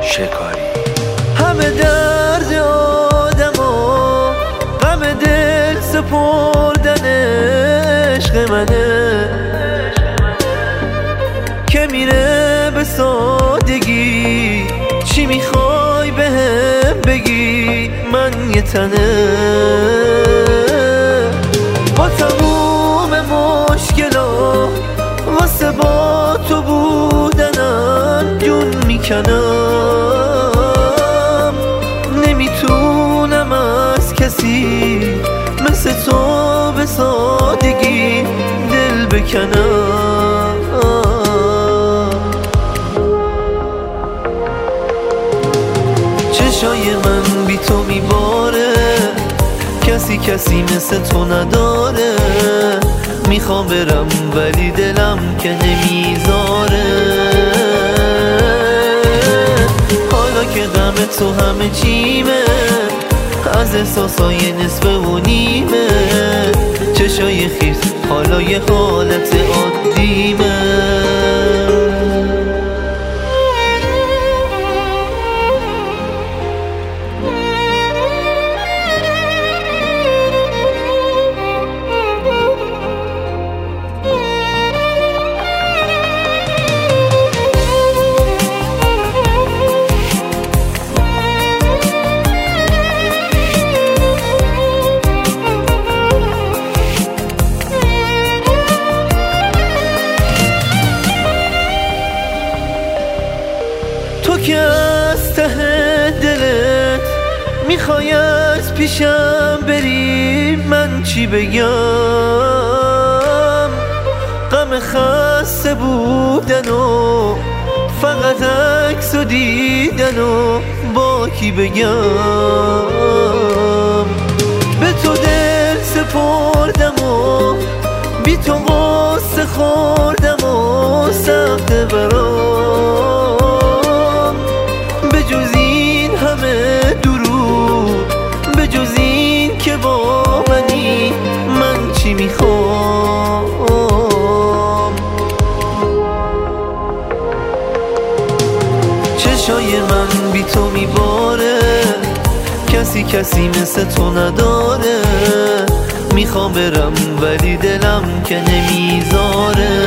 شکاری. همه درد آدما غم دل سپردن عشق منه که میره به سادگی. چی میخوای بهم بگی؟ من یه تنه با تموم مشکلات واسه با تو بودنم جون میکنم. نمیتونم از کسی مثل تو به سادگی دل بکنم. چشای من بی تو میباره، کسی مثل تو نداره. میخوام برم ولی دلم که نمیذاره. حالا که غم تو همه چیمه، از احساسای نصف و نیمه. چشای خیس حالا یه حالت عادیمه. تو که از ته دلت میخوای از پیشم بری، من چی بگم؟ غم خسته بودن و فقط عکس و دیدن و با کی بگم؟ به تو دل سپردم و بی تو غصه خوردم و سخت برام. بجز این همه درود، بجز این که با منی، من چی میخوام؟ چشای من بی تو میباره، کسی مثل تو نداره. میخوام برم ولی دلم که نمیذاره.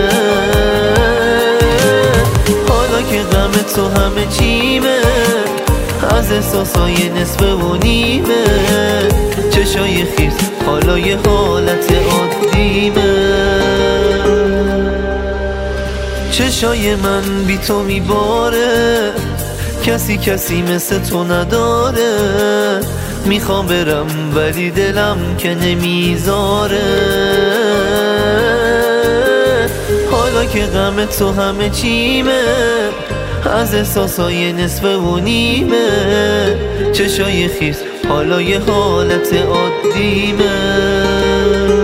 حالا که غم تو همه چیمه، از احساسای نصف و نیمه. چشای خیس حالا یه حالت عادیمه. چشای من بی تو میباره، کسی مثل تو نداره. میخوام برم ولی دلم که نمیذاره. حالا که غم تو همه چیمه، از احساسای نصف و نیمه. چشای خیس حالا یه حالت عادیمه.